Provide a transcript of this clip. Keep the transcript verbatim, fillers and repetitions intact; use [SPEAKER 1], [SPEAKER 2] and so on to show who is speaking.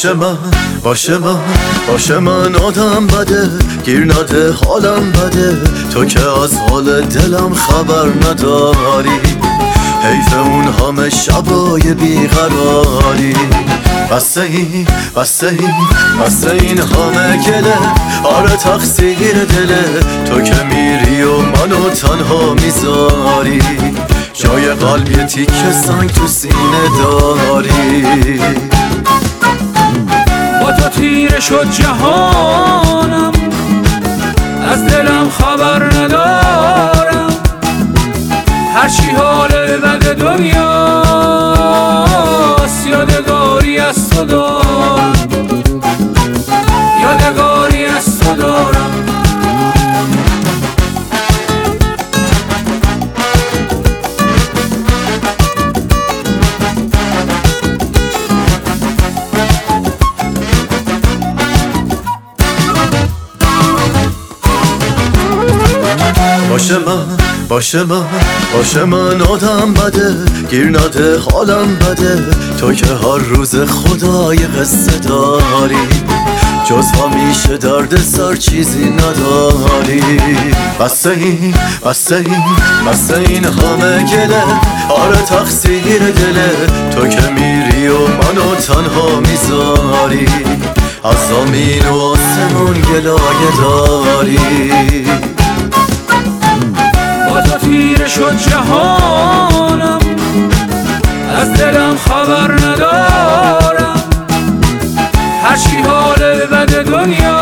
[SPEAKER 1] باشه من باشه من باشه من آدم بده، گیر نده حالم بده، تو که از حال دلم خبر نداری. حیف اون همه شبای بیقراری. بسته این بسته این بسته این همه گله، آره تقصیر دله، تو که میری و منو تنها میذاری. جای قلبی تیکه سنگ تو سینه داری.
[SPEAKER 2] با تو تیره شد جهانم، از دلم خبر ندارم. هرچی حال بد دنیاست، یادگاری از تو دارم، یادگاری از تو دارم.
[SPEAKER 1] باشه من باشه من باشه من آدم بده، گیر نده حالم بده، تو که هر روز خدای قصه داری. جز همیشه درد سر چیزی نداری. بسته این بسته این بسته این همه گله، آره تقصیر دله، تو که میری و منو تنها میذاری. از زمین و آسمون گلایه داری.
[SPEAKER 2] با تو تیره شد جهانم، از دلم خبر ندارم. هرچی حال بد دنیا